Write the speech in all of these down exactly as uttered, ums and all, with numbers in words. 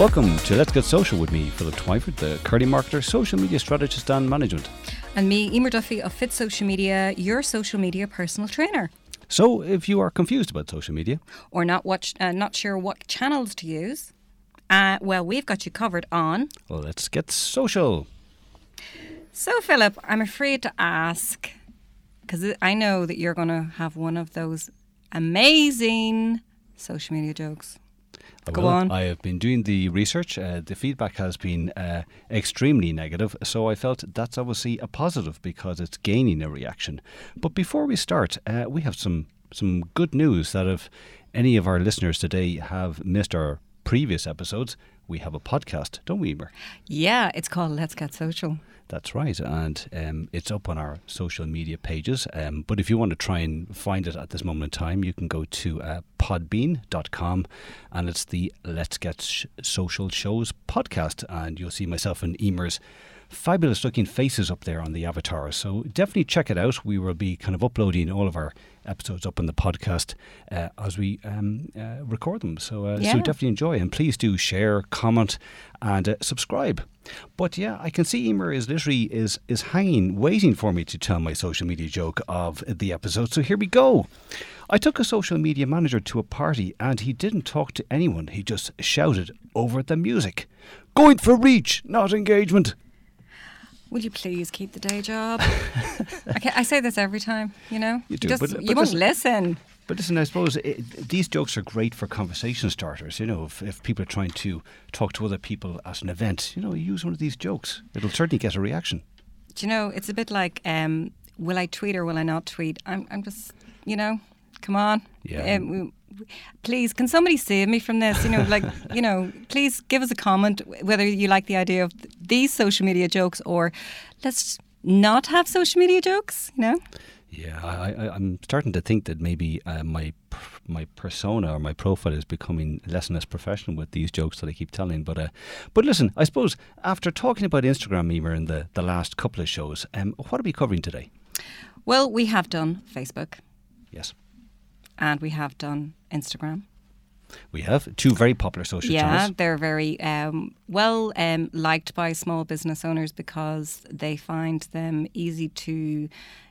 Welcome to Let's Get Social with me, Philip Twyford, the Curly Marketer, social media strategist and management. And me, Emer Duffy of Fit Social Media, your social media personal trainer. So if you are confused about social media, or not watch, uh, not sure what channels to use, uh, well, we've got you covered on well, Let's Get Social. So, Philip, I'm afraid to ask, because I know that you're going to have one of those amazing social media jokes. I Go will. on. I have been doing the research. Uh, the feedback has been uh, extremely negative, so I felt that's obviously a positive because it's gaining a reaction. But before we start, uh, we have some, some good news that if any of our listeners today have missed our previous episodes, we have a podcast, don't we, Emer? Yeah, it's called Let's Get Social. That's right, and um, it's up on our social media pages. Um, but if you want to try and find it at this moment in time, you can go to uh, podbean dot com, and it's the Let's Get Sh- Social Shows podcast, and you'll see myself and Emer's fabulous looking faces up there on the avatar. So definitely check it out. We will be kind of uploading all of our episodes up on the podcast uh, as we um, uh, record them. So, uh, Yeah. so definitely enjoy, and please do share, comment, and uh, subscribe. But yeah, I can see Emer is literally is is hanging, waiting for me to tell my social media joke of the episode. So here we go. I took a social media manager to a party and he didn't talk to anyone. He just shouted over the music, "Going for reach, not engagement." Would you please keep the day job? Okay, I say this every time, you know? You do, Just, but- but you won't listen- listen. But listen, I suppose it, these jokes are great for conversation starters. You know, if, if people are trying to talk to other people at an event, you know, you use one of these jokes. It'll certainly get a reaction. Do you know, it's a bit like, um, will I tweet or will I not tweet? I'm, I'm just, you know, come on. Yeah. Um, we- please, can somebody save me from this? You know, like, you know, please give us a comment whether you like the idea of th- these social media jokes or let's not have social media jokes, you know? Yeah, I, I, I'm starting to think that maybe uh, my my persona or my profile is becoming less and less professional with these jokes that I keep telling. But uh, but listen, I suppose after talking about Instagram, Emer, in the, the last couple of shows, um, what are we covering today? Well, we have done Facebook Yes, and we have done Instagram. we have two very popular social Yeah, channels. they're very um, well um, liked by small business owners because they find them easy to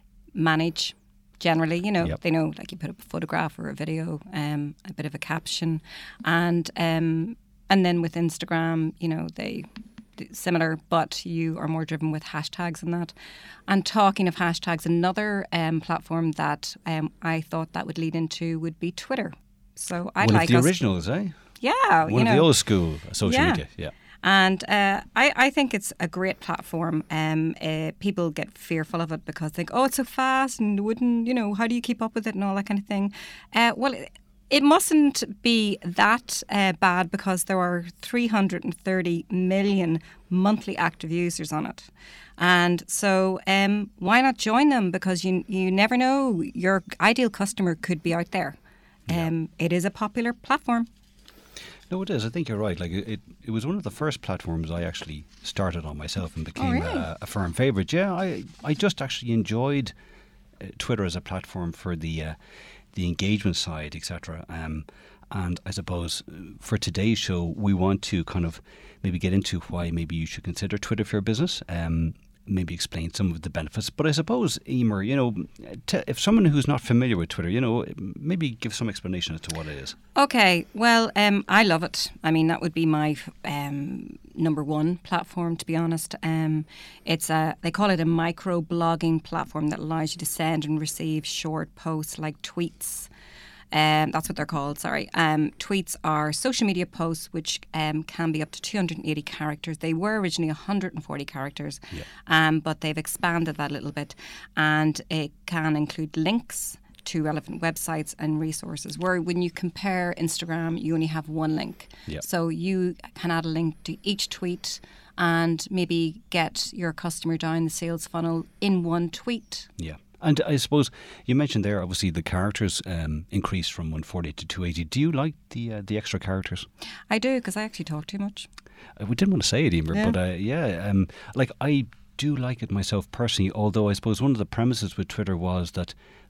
manage. Generally, you know, Yep. they know, like, you put up a photograph or a video, um, a bit of a caption, and um, and then with Instagram, you know, they similar, but you are more driven with hashtags and that. And talking of hashtags, another um, platform that um, I thought that would lead into would be Twitter. So I'd One like of the us, originals, eh? yeah, One you of know, the old school social Yeah. media. Yeah. and uh, I, I think it's a great platform. Um, uh, people get fearful of it because they think, oh, it's so fast and wouldn't, you know, how do you keep up with it and all that kind of thing. Uh, well, it, it mustn't be that uh, bad because there are three hundred thirty million monthly active users on it. And so um, why not join them? Because you you never know, your ideal customer could be out there. Um, It is a popular platform. No, it is. I think you're right. Like it, it, it was one of the first platforms I actually started on myself and became really? a, a firm favourite. Yeah, I, I just actually enjoyed uh, Twitter as a platform for the uh, the engagement side, et cetera. Um, and I suppose uh, for today's show, we want to kind of maybe get into why maybe you should consider Twitter for your business. Um, maybe explain some of the benefits. But I suppose, Emer, you know, t- if someone who's not familiar with Twitter, you know, maybe give some explanation as to what it is. Okay, well, um, I love it. I mean, that would be my um, number one platform, to be honest. Um, it's a, they call it a micro blogging platform that allows you to send and receive short posts like tweets. Um, that's what they're called, sorry. Um, tweets are social media posts which um, can be up to two hundred eighty characters. They were originally one hundred forty characters, Yeah. um, but they've expanded that a little bit. And it can include links to relevant websites and resources, where when you compare Instagram, you only have one link. Yeah. So you can add a link to each tweet and maybe get your customer down the sales funnel in one tweet. Yeah. And I suppose you mentioned there, obviously, the characters um, increased from one forty to two eighty. Do you like the uh, the extra characters? I do, because I actually talk too much. Uh, we didn't want to say it, Emer, Yeah. but uh, yeah, um, like I do like it myself personally, although I suppose one of the premises with Twitter was that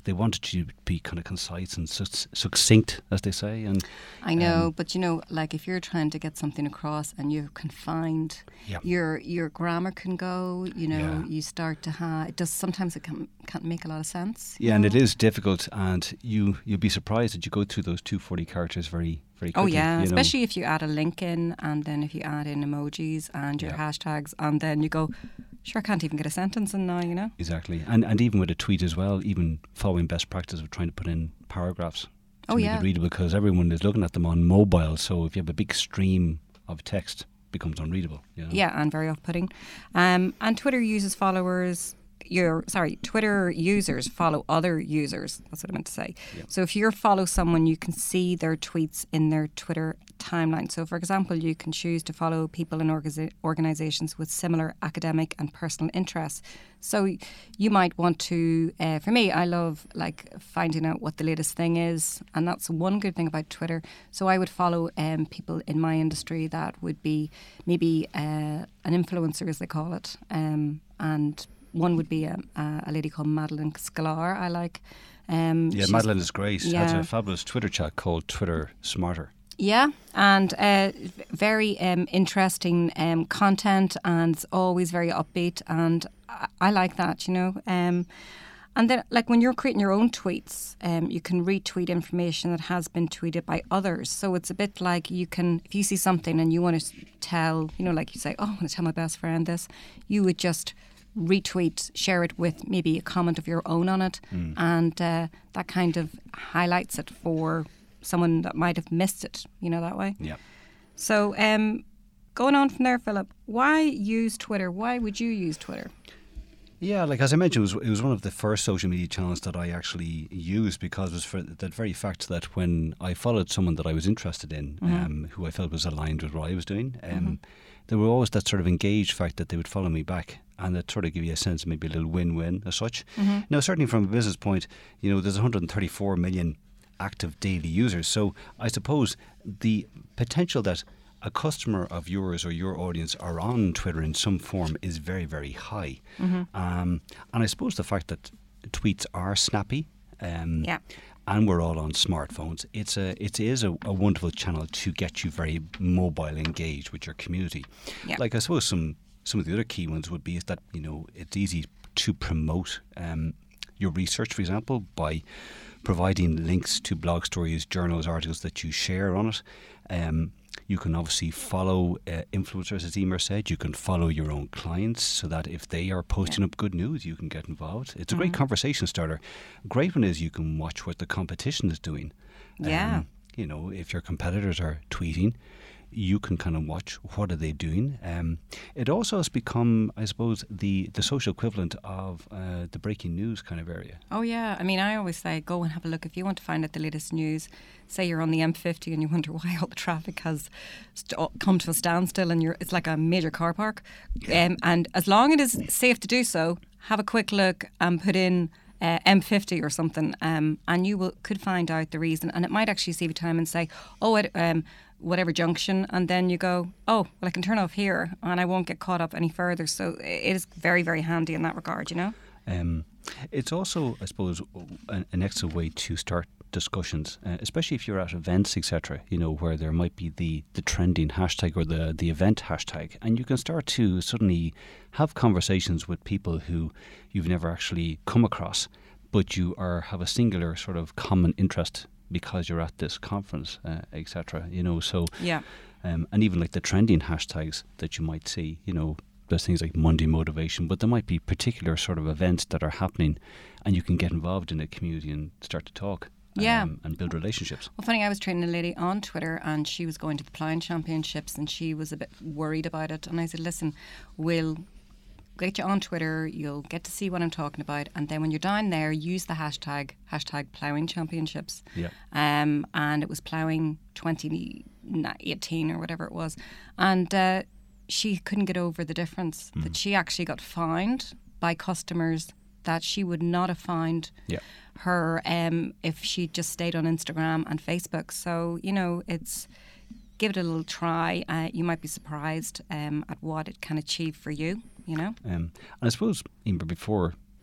they wanted you to be kind of concise and su- succinct, as they say. And I know, um, but you know, like if you're trying to get something across and you're confined, yeah. your your grammar can go. You know, Yeah. you start to have. It does sometimes it can can't make a lot of sense. you Yeah, and know? it is difficult, and you you'll be surprised that you go through those two hundred forty characters very very Oh quickly. yeah, you know. especially if you add a link in, and then if you add in emojis and your Yeah. hashtags, and then you go, sure, I can't even get a sentence in now. You know. Exactly, and and even with a tweet as well, even following best practice of trying to put in paragraphs to Oh, make yeah. it readable, because everyone is looking at them on mobile. So if you have a big stream of text, it becomes unreadable. You know? Yeah, and very off-putting. Um, and Twitter uses followers. Your sorry, Twitter users follow other users. That's what I meant to say. Yeah. So if you follow someone, you can see their tweets in their Twitter timeline. So, for example, you can choose to follow people in organiza- organizations with similar academic and personal interests. So you might want to. Uh, for me, I love like finding out what the latest thing is, and that's one good thing about Twitter. So I would follow um, people in my industry that would be maybe uh, an influencer, as they call it, um, and one would be a, a lady called Madeline Sklar. I like. Um, Yeah, she's- Madeline is great. Yeah. Has a fabulous Twitter chat called Twitter Smarter. Yeah, and uh, v- very um, interesting um, content, and it's always very upbeat, and I, I like that, you know. Um, and then, like when you're creating your own tweets, um, you can retweet information that has been tweeted by others. So it's a bit like you can, if you see something and you want to tell, you know, like you say, oh, I want to tell my best friend this, you would just retweet, share it with maybe a comment of your own on it, Mm. and uh, that kind of highlights it for someone that might have missed it, you know, that way. Yeah. So, um, going on from there, Philip, why use Twitter? Why would you use Twitter? Yeah, like as I mentioned, it was, it was one of the first social media channels that I actually used, because it was for that very fact that when I followed someone that I was interested in, Mhm. um, who I felt was aligned with what I was doing, um, Mhm. there were always that sort of engaged fact that they would follow me back, and that sort of give you a sense of maybe a little win-win as such. Mhm. Now, certainly from a business point, you know, there's one hundred thirty-four million active daily users, so I suppose the potential that a customer of yours or your audience are on Twitter in some form is very, very high. Mhm. Um, and I suppose the fact that tweets are snappy, um, Yeah. and we're all on smartphones, it's a it is a, a wonderful channel to get you very mobile engaged with your community. Yeah. Like I suppose some some of the other key ones would be is that, you know, it's easy to promote um, your research, for example, by providing links to blog stories, journals, articles that you share on it. Um, you can obviously follow uh, influencers, as Emer said. You can follow your own clients so that if they are posting up good news, you can get involved. It's a great Mhm. conversation starter. Great one is you can watch what the competition is doing. Yeah. Um, you know, if your competitors are tweeting, you can kind of watch what are they doing. Um, it also has become, I suppose, the, the social equivalent of uh, the breaking news kind of area. Oh, yeah. I mean, I always say go and have a look. If you want to find out the latest news, say you're on the M fifty and you wonder why all the traffic has st- come to a standstill and you're it's like a major car park. Yeah. Um, and as long as it is safe to do so, have a quick look and put in uh, M fifty or something, um, and you will could find out the reason. And it might actually save you time and say, oh, it, um, whatever junction, and then you go, oh, well, I can turn off here and I won't get caught up any further. So it is very, very handy in that regard, you know? Um, it's also, I suppose, an, an excellent way to start discussions, uh, especially if you're at events, et cetera. You know, where there might be the, the trending hashtag or the the event hashtag, and you can start to suddenly have conversations with people who you've never actually come across, but you are have a singular sort of common interest because you're at this conference, uh, et cetera. You know, so Yeah. um, and even like the trending hashtags that you might see, you know, there's things like Monday Motivation, but there might be particular sort of events that are happening, and you can get involved in a community and start to talk, Yeah. um, and build relationships. Well, funny, I was training a lady on Twitter and she was going to the Ploughing Championships and she was a bit worried about it. And I said, listen, we'll get you on Twitter, you'll get to see what I'm talking about. And then when you're down there, use the hashtag, hashtag Ploughing Championships. Yeah. Um, and it was Ploughing twenty eighteen or whatever it was. And uh, she couldn't get over the difference Mm. that she actually got fined by customers that she would not have fined Yeah. her um, if she just stayed on Instagram and Facebook. So, you know, it's give it a little try. Uh, you might be surprised um, at what it can achieve for you, you know? Um, and I suppose, Emer, before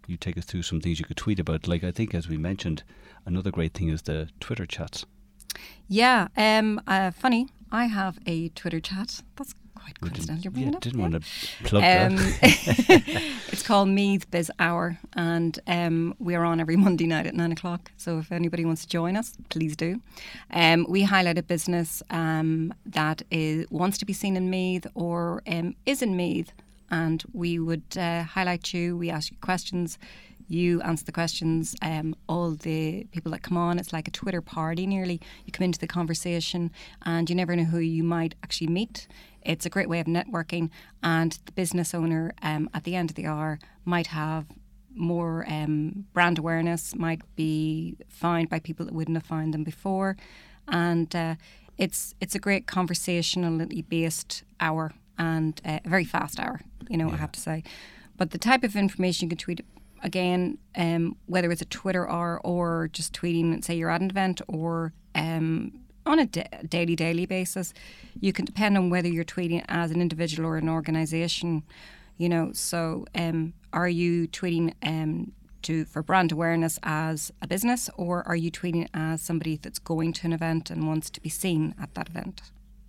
you take us through some things you could tweet about. Like I think, as we mentioned, another great thing is the Twitter chats. Yeah, um, uh, funny. I have a Twitter chat. That's quite coincidental. You're bringing yeah, it up. Didn't yeah. want to plug um, that. It's called Meath Biz Hour, and um, we're on every Monday night at nine o'clock. So if anybody wants to join us, please do. Um, we highlight a business um, that is wants to be seen in Meath or um, is in Meath, and we would uh, highlight you. We ask you questions. You answer the questions. Um, all the people that come on, it's like a Twitter party nearly. You come into the conversation and you never know who you might actually meet. It's a great way of networking, and the business owner um, at the end of the hour might have more um, brand awareness, might be found by people that wouldn't have found them before. And uh, it's it's a great conversationally based hour, and uh, a very fast hour, you know, yeah. I have to say. But the type of information you can tweet, again, um, whether it's a Twitter hour or just tweeting, say you're at an event, or um, on a da- daily, daily basis, you can depend on whether you're tweeting as an individual or an organisation, you know. So um, are you tweeting um, to for brand awareness as a business, or are you tweeting as somebody that's going to an event and wants to be seen at that event?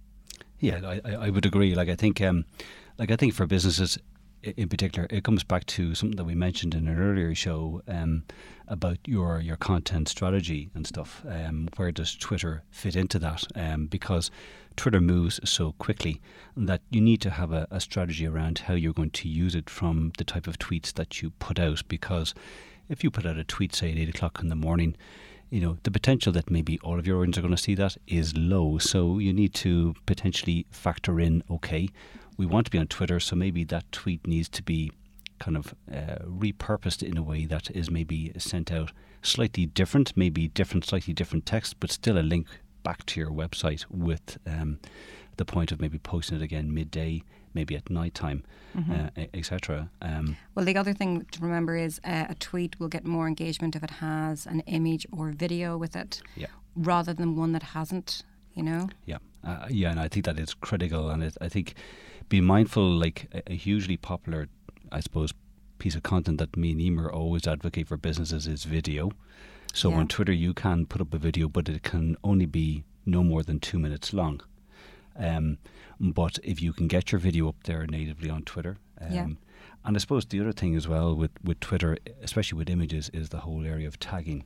Yeah, I, I would agree. Like I think, um, like I think for businesses in particular, it comes back to something that we mentioned in an earlier show um, about your your content strategy and stuff. Um, where does Twitter fit into that? Um, because Twitter moves so quickly that you need to have a, a strategy around how you're going to use it from the type of tweets that you put out. Because if you put out a tweet, say at eight o'clock in the morning, you know, the potential that maybe all of your audience are going to see that is low. So you need to potentially factor in, okay, we want to be on Twitter, so maybe that tweet needs to be kind of uh, repurposed in a way that is maybe sent out slightly different, maybe different, slightly different text, but still a link back to your website with um, the point of maybe posting it again midday, maybe at night time, mm-hmm. uh, et cetera. Um, well, the other thing to remember is uh, a tweet will get more engagement if it has an image or video with it, yeah. rather than one that hasn't, you know? Yeah, uh, yeah, and I think that is critical, and it, I think be mindful, like a, a hugely popular, I suppose, piece of content that me and Emer always advocate for businesses is video. So yeah. on Twitter you can put up a video, but it can only be no more than two minutes long. Um, but if you can get your video up there natively on Twitter, um, yeah. and I suppose the other thing as well with, with Twitter, especially with images, is the whole area of tagging.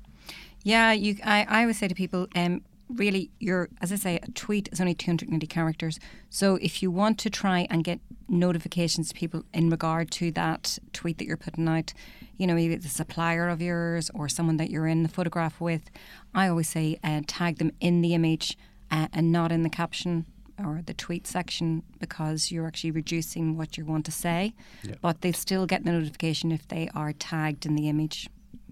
Yeah, you. I, I always say to people, um, really, your as I say, a tweet is only two hundred ninety characters. So if you want to try and get notifications to people in regard to that tweet that you're putting out, you know, maybe it's a supplier of yours or someone that you're in the photograph with, I always say uh, tag them in the image uh, and not in the caption or the tweet section, because you're actually reducing what you want to say. Yeah. But they still get the notification if they are tagged in the image.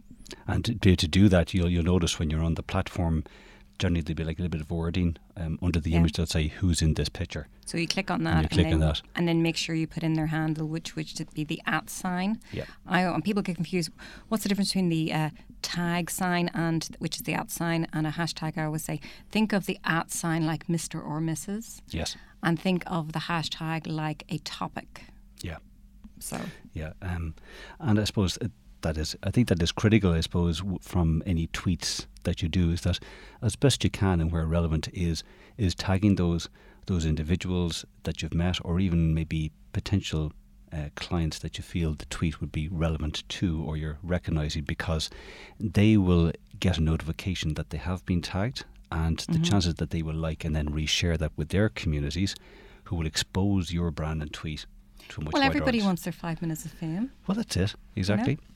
And to, to do that, you'll you'll notice when you're on the platform, generally there'll be like a little bit of wording um, under the yeah. image that'll say who's in this picture. So you click on that, and, you click and, then, on that. and then make sure you put in their handle, which which would be the at sign. Yeah. I and people get confused. What's the difference between the uh, tag sign and which is the at sign and a hashtag? I always say think of the at sign like Mister or Missus Yes. And think of the hashtag like a topic. Yeah. So. Yeah, um, and I suppose. It, That is, I think that is critical, I suppose, w- from any tweets that you do, is that as best you can and where relevant is is tagging those those individuals that you've met, or even maybe potential uh, clients that you feel the tweet would be relevant to, or you're recognising, because they will get a notification that they have been tagged, and mm-hmm. the chances that they will like and then reshare that with their communities, who will expose your brand and tweet to a much well, wider everybody audience. wants their five minutes of fame. Well, that's it, exactly. You know?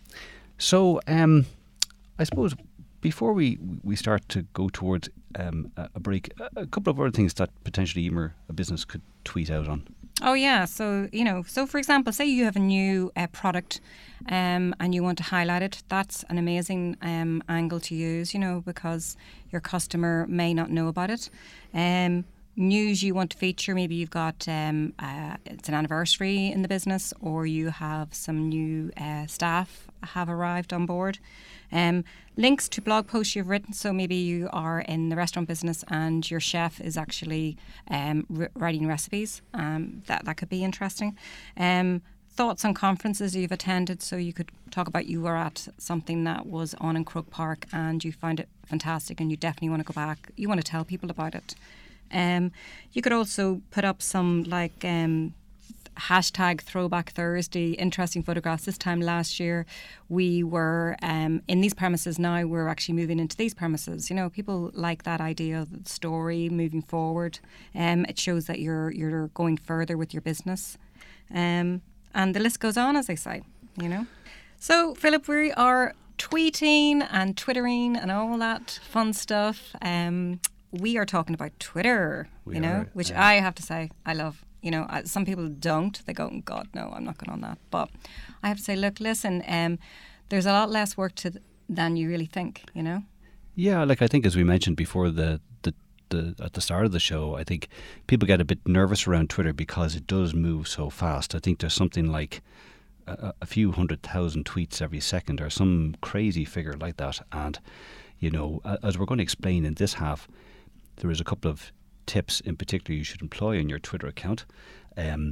So, um, I suppose before we, we start to go towards um, a, a break, a, a couple of other things that potentially Emer, a business, could tweet out on. Oh yeah, so you know, so for example, say you have a new uh, product um, and you want to highlight it. That's an amazing um, angle to use, you know, because your customer may not know about it. Um, news you want to feature, maybe you've got um, uh, it's an anniversary in the business, or you have some new uh, staff have arrived on board. Um, links to blog posts you've written, so maybe you are in the restaurant business and your chef is actually um, r- writing recipes. Um, that that could be interesting. Um, thoughts on conferences you've attended. So you could talk about you were at something that was on in Croke Park and you found it fantastic and you definitely want to go back. You want to tell people about it. Um, you could also put up some like um, hashtag Throwback Thursday, interesting photographs. This time last year, we were um, in these premises. Now we're actually moving into these premises. You know, people like that idea of the story moving forward. Um, it shows that you're you're going further with your business, um, and the list goes on, as they say. You know, so Philip, we are tweeting and twittering and all that fun stuff. Um, we are talking about Twitter. We you know, are, which yeah. I have to say I love. You know, uh, some people don't. They go, God, no, I'm not going on that. But I have to say, look, listen, um, there's a lot less work to th- than you really think, you know? Yeah, like I think as we mentioned before the, the, the at the start of the show, I think people get a bit nervous around Twitter because it does move so fast. I think there's something like a, a few hundred thousand tweets every second or some crazy figure like that. And, you know, as we're going to explain in this half, there is a couple of tips in particular you should employ on your Twitter account um,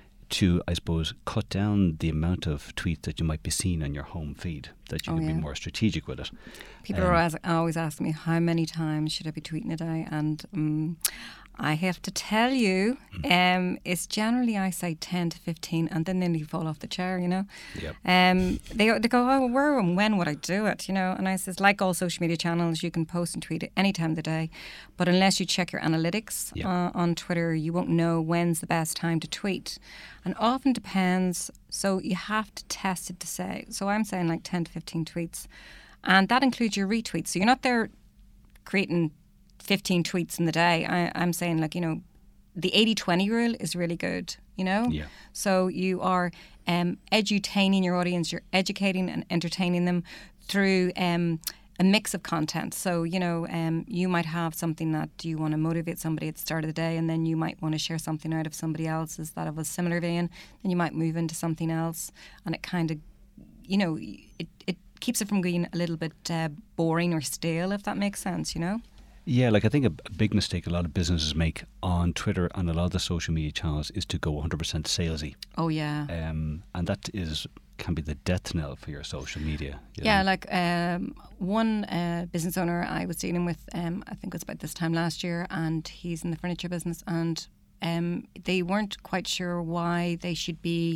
to, I suppose, cut down the amount of tweets that you might be seeing on your home feed, that you Oh, can yeah. be more strategic with it. People Um, are always, always asking me, how many times should I be tweeting a day? And um, I have to tell you, um, it's generally, I say, ten to fifteen, and then they fall off the chair, you know? Yep. Um, they, they go, oh, where and when would I do it, you know? And I says, like all social media channels, you can post and tweet at any time of the day, but unless you check your analytics Yep. uh, on Twitter, you won't know when's the best time to tweet. And often depends, so you have to test it to say. So I'm saying like ten to fifteen tweets. And that includes your retweets. So you're not there creating fifteen tweets in the day. I, I'm saying, like, you know, the eighty twenty rule is really good, you know? Yeah. So you are um, edutaining your audience, you're educating and entertaining them through um, a mix of content. So, you know, um, you might have something that you want to motivate somebody at the start of the day, and then you might want to share something out of somebody else's that of a similar vein. Then you might move into something else, and it kind of, you know, it, it keeps it from being a little bit uh, boring or stale, if that makes sense, you know? Yeah, like I think a, a big mistake a lot of businesses make on Twitter and a lot of the social media channels is to go one hundred percent salesy. Oh, yeah. Um, and that is can be the death knell for your social media. you Yeah, know. like um, one uh, business owner I was dealing with, um, I think it was about this time last year, and he's in the furniture business, and um, they weren't quite sure why they should be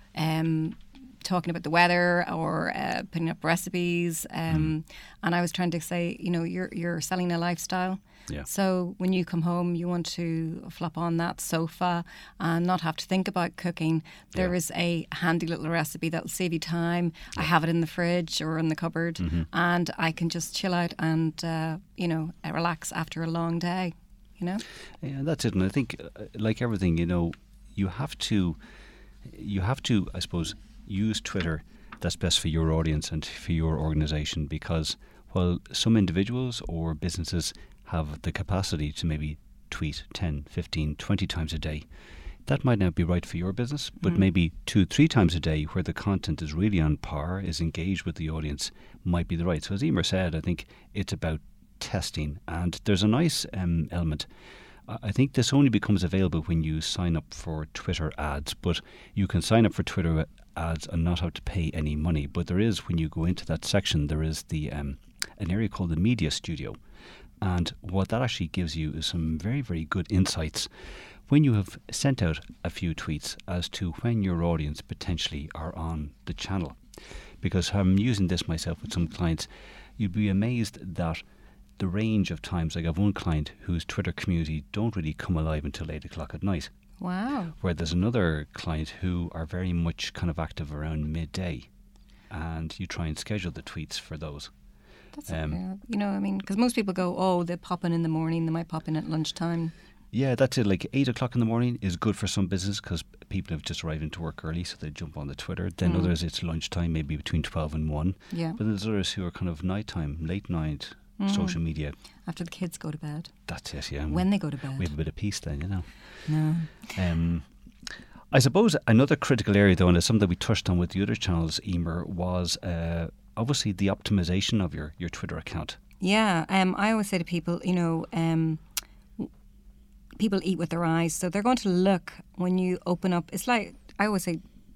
um, talking about the weather or uh, putting up recipes. Um, mm. And I was trying to say, you know, you're you're selling a lifestyle. Yeah. So when you come home, you want to flop on that sofa and not have to think about cooking. There Yeah. is a handy little recipe that will save you time. Yeah. I have it in the fridge or in the cupboard, mm-hmm. and I can just chill out and, uh, you know, relax after a long day, you know? Yeah, that's it. And I think, uh, like everything, you know, you have to, you have to, I suppose, use Twitter that's best for your audience and for your organisation, because while some individuals or businesses have the capacity to maybe tweet ten, fifteen, twenty times a day, that might not be right for your business, but mm. maybe two, three times a day where the content is really on par, is engaged with the audience, might be the right. So as Emer said, I think it's about testing, and there's a nice um, element. I think this only becomes available when you sign up for Twitter ads, but you can sign up for Twitter ads and not have to pay any money. But there is, when you go into that section, there is the um, an area called the Media Studio. And what that actually gives you is some very, very good insights when you have sent out a few tweets as to when your audience potentially are on the channel. Because I'm using this myself with some clients, you'd be amazed that the range of times, like I have one client whose Twitter community don't really come alive until eight o'clock at night. Wow. Where there's another client who are very much kind of active around midday, and you try and schedule the tweets for those. That's um, okay. You know, I mean, because most people go, oh, they pop in in the morning, they might pop in at lunchtime. Yeah, that's it. Like eight o'clock in the morning is good for some business because people have just arrived into work early, so they jump on the Twitter. Then mm. others, it's lunchtime, maybe between twelve and one. Yeah. But there's others who are kind of nighttime, late night, mm. social media. After the kids go to bed. That's it, yeah. When they go to bed. We have a bit of peace then, you know. No. Um, I suppose another critical area, though, and it's something that we touched on with the other channels, Emer, was uh, obviously the optimization of your, your Twitter account. Yeah, um, I always say to people, you know, um, people eat with their eyes, so they're going to look when you open up. It's like, I always say,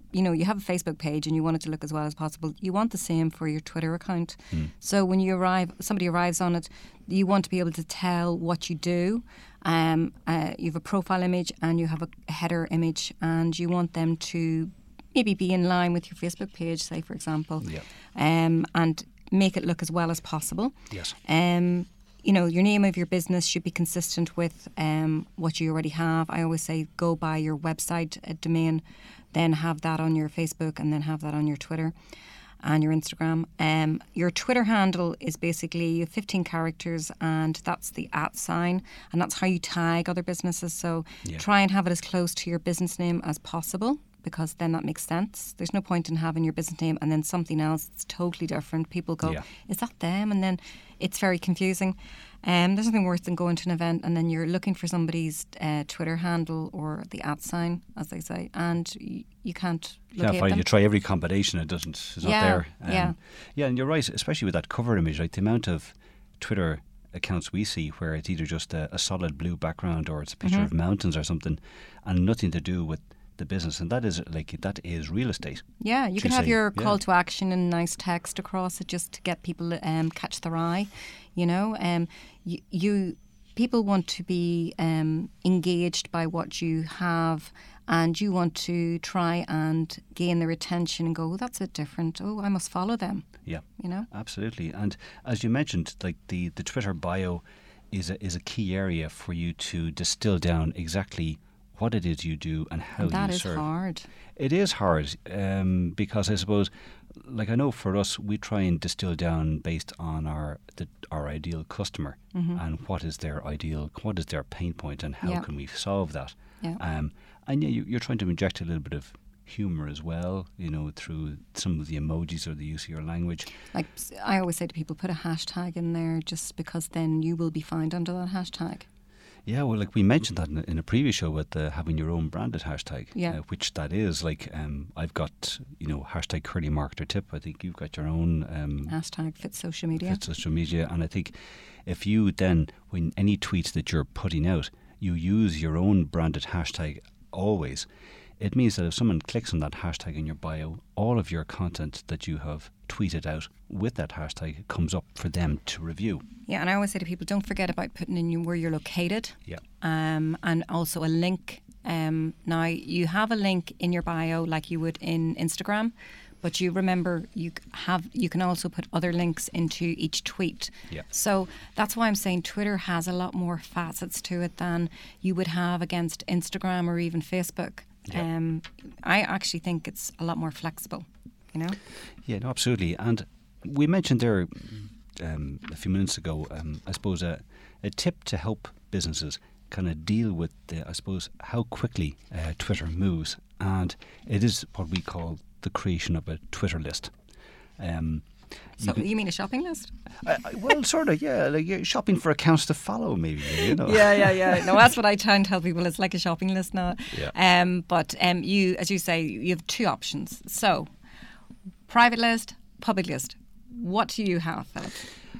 you know, you have a Facebook page and you want it to look as well as possible, you want the same for your Twitter account. Mm. So when you arrive, somebody arrives on it, you want to be able to tell what you do. Um, uh, you have a profile image and you have a header image, and you want them to maybe be in line with your Facebook page, say, for example, yeah. um, and make it look as well as possible. Yes. Um, you know, your name of your business should be consistent with um, what you already have. I always say go buy your website uh, domain, then have that on your Facebook, and then have that on your Twitter and your Instagram. Um, your Twitter handle is basically fifteen characters, and that's the at sign, and that's how you tag other businesses. So yeah. try and have it as close to your business name as possible, because then that makes sense. There's no point in having your business name and then something else that's totally different. People go, yeah. is that them? And then it's very confusing. Um, there's nothing worse than going to an event and then you're looking for somebody's uh, Twitter handle or the at sign, as they say, and you, you can't locate yeah, fine. them. You try every combination, it doesn't. It's yeah, not there. Um, yeah, yeah, and you're right, especially with that cover image. Like the amount of Twitter accounts we see where it's either just a, a solid blue background or it's a picture mm-hmm. of mountains or something, and nothing to do with the business, and that is like that is real estate. Yeah, you can have say, your yeah. call to action and nice text across it just to get people um, catch their eye. You know, um, you, you people want to be um, engaged by what you have, and you want to try and gain their attention and go, oh, that's a bit different. Oh, I must follow them. Yeah, you know, absolutely. And as you mentioned, like the the Twitter bio is a, is a key area for you to distill down exactly what it is you do and how and that you is serve. hard. It is hard um, because I suppose, like I know for us, we try and distill down based on our the, our ideal customer mm-hmm. and what is their ideal, what is their pain point, and how yeah. can we solve that. Yeah. Um, and yeah, you, you're trying to inject a little bit of humour as well, you know, through some of the emojis or the use of your language. Like I always say to people, put a hashtag in there, just because then you will be found under that hashtag. Yeah, well, like we mentioned that in a, in a previous show with uh, having your own branded hashtag, yeah. uh, which that is like um, I've got, you know, hashtag Curly Marketer Tip. I think you've got your own um, hashtag Fit Social Media. Fit Social Media, and I think if you then, when any tweets that you're putting out, you use your own branded hashtag always, it means that if someone clicks on that hashtag in your bio, all of your content that you have tweeted out with that hashtag comes up for them to review. Yeah, and I always say to people, don't forget about putting in where you're located. Yeah. Um, and also a link. Um, now, you have a link in your bio like you would in Instagram, but you remember you have you can also put other links into each tweet. Yeah. So that's why I'm saying Twitter has a lot more facets to it than you would have against Instagram or even Facebook. Yeah. Um, I actually think it's a lot more flexible, you know? Yeah, no, absolutely. And we mentioned there um, a few minutes ago, um, I suppose, a, a tip to help businesses kind of deal with, the, I suppose, how quickly uh, Twitter moves. And it is what we call the creation of a Twitter list. Um, so you, can, you mean a shopping list? I, I, well, sort of, yeah. Like you're shopping for accounts to follow, maybe. You know. Yeah, yeah, yeah. No, that's what I try and tell people. It's like a shopping list now. Yeah. Um, but um, you, as you say, you have two options. So, private list, public list. What do you have, Philip?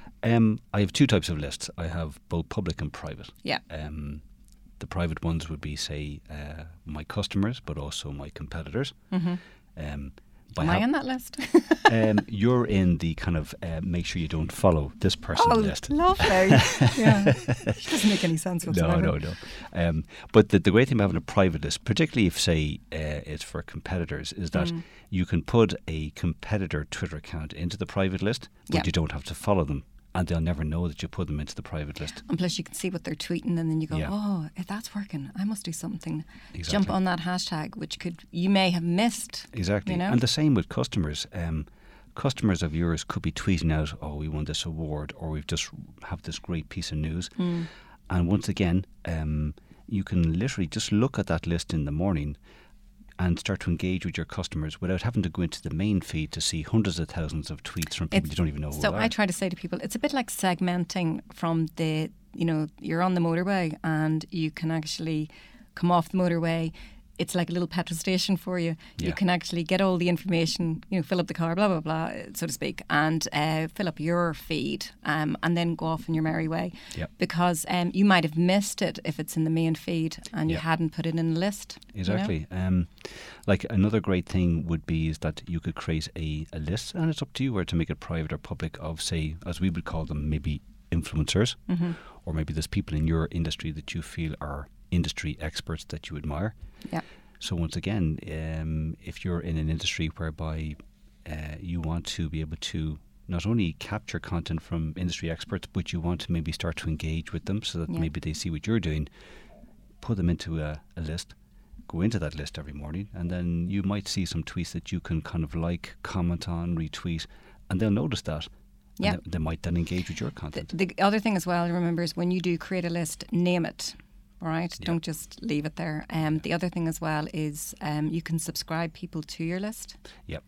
Um, I have two types of lists. I have both public and private. Yeah. Um, the private ones would be, say, uh, my customers, but also my competitors. Mm-hmm. Um, Am I on that list? um, you're in the kind of uh, make sure you don't follow this person oh, list. lovely. Yeah. It doesn't make any sense whatsoever. No, no, no. Um, but the, the great thing about having a private list, particularly if, say, uh, it's for competitors, is that mm. you can put a competitor Twitter account into the private list, but yeah. you don't have to follow them. And they'll never know that you put them into the private list. And plus you can see what they're tweeting and then you go, yeah. oh, if that's working, I must do something. Exactly. Jump on that hashtag, which could you may have missed. Exactly. You know? And the same with customers. Um, customers of yours could be tweeting out, oh, we won this award, or we've just have this great piece of news. Mm. And once again, um, you can literally just look at that list in the morning and start to engage with your customers without having to go into the main feed to see hundreds of thousands of tweets from people it's, you don't even know who So are. I try to say to people, it's a bit like segmenting from the, you know, you're on the motorway and you can actually come off the motorway. it's like a little petrol station for you. Yeah. You can actually get all the information, you know, fill up the car, blah, blah, blah, so to speak, and uh, fill up your feed um, and then go off in your merry way. Yep. Because um, you might have missed it if it's in the main feed and you Yep. hadn't put it in the list. Exactly. You know? Um, like another great thing would be is that you could create a, a list, and it's up to you whether to make it private or public, of, say, as we would call them, maybe influencers, Mm-hmm. or maybe there's people in your industry that you feel are industry experts that you admire. Yeah. So once again, um, if you're in an industry whereby uh, you want to be able to not only capture content from industry experts, but you want to maybe start to engage with them so that Yeah. maybe they see what you're doing, put them into a, a list, go into that list every morning, and then you might see some tweets that you can kind of like, comment on, retweet, and they'll notice that. And Yeah. they, they might then engage with your The, content. the other thing as well, remember, is when you do create a list, name it. All right, Yeah. don't just leave it there. Um, the other thing as well is um, you can subscribe people to your list. Yep.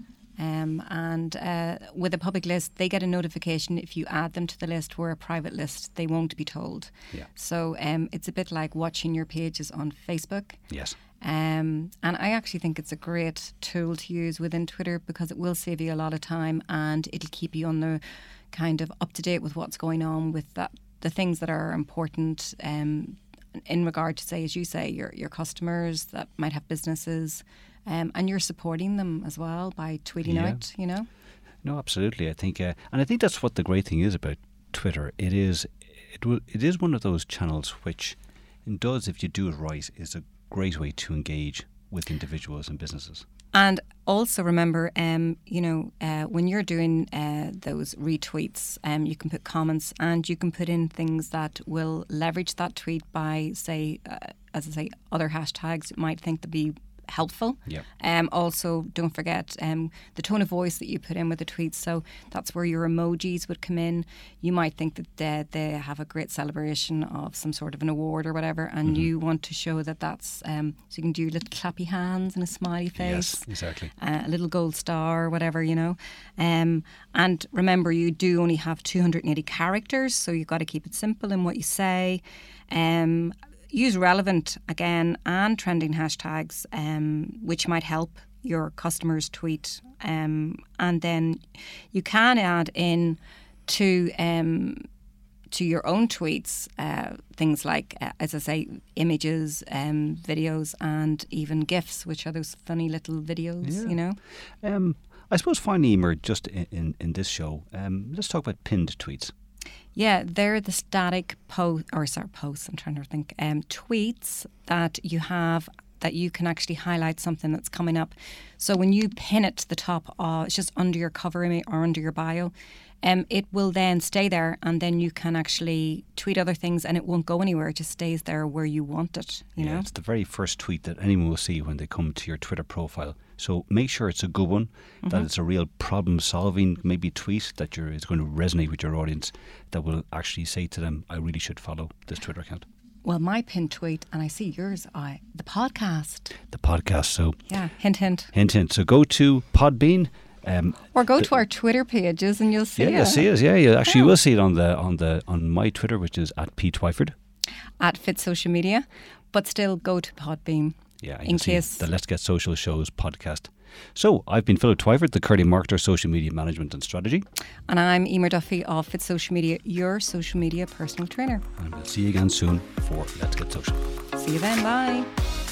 Um, and uh, with a public list, they get a notification if you add them to the list. Where a private list, they won't be told. Yeah. So um, it's a bit like watching your pages on Facebook. Yes. Um, and I actually think it's a great tool to use within Twitter because it will save you a lot of time and it'll keep you on the kind of up to date with what's going on with that, the things that are important um, in regard to, say, as you say, your your customers that might have businesses, um, and you're supporting them as well by tweeting Yeah. out, you know. No, absolutely. I think, uh, and I think that's what the great thing is about Twitter. It is, it will, it is one of those channels which, it does, if you do it right, is a great way to engage with individuals and businesses. And also remember, um, you know, uh, when you're doing uh, those retweets, um, you can put comments and you can put in things that will leverage that tweet by, say, uh, as I say, other hashtags you might think to be helpful. Yeah. Um, also, don't forget um, the tone of voice that you put in with the tweets. So that's where your emojis would come in. You might think that they, they have a great celebration of some sort of an award or whatever, and Mm-hmm. you want to show that that's um, so you can do little clappy hands and a smiley face, Yes, exactly. uh, a little gold star or whatever, you know. Um, and remember, you do only have two hundred eighty characters, so you've got to keep it simple in what you say. Um, use relevant, again, and trending hashtags, um, which might help your customers tweet. Um, and then you can add in to um, to your own tweets uh, things like, uh, as I say, images, um, videos, and even GIFs, which are those funny little videos, Yeah. you know. Um, I suppose finally, Emer, just in, in, in this show, um, let's talk about pinned tweets. Yeah, they're the static post, or sorry, posts, I'm trying to think, um, tweets that you have that you can actually highlight something that's coming up. So when you pin it to the top, uh, it's just under your cover image or under your bio, um, it will then stay there, and then you can actually tweet other things and it won't go anywhere. It just stays there where you want it, you yeah, know? it's the very first tweet that anyone will see when they come to your Twitter profile. So make sure it's a good one, Mm-hmm. that it's a real problem-solving maybe tweet that you're, is going to resonate with your audience, that will actually say to them, I really should follow this Twitter account. Well, my pinned tweet, and I see yours, I the podcast. The podcast, so Yeah, hint, hint. hint, hint. So go to Podbean. Um, Or go to our Twitter pages and you'll see yeah, it. you'll see it. Yeah, you actually Oh. will see it on the on the on my Twitter, which is at P Twyford. At Fit Social Media, but still go to Podbean. Yeah, In you'll see case- the Let's Get Social Shows podcast. So I've been Philip Twyford, the Curly Marketer, Social Media Management and Strategy. And I'm Emer Duffy of Fit Social Media, your social media personal trainer. And we'll see you again soon for Let's Get Social. See you then. Bye.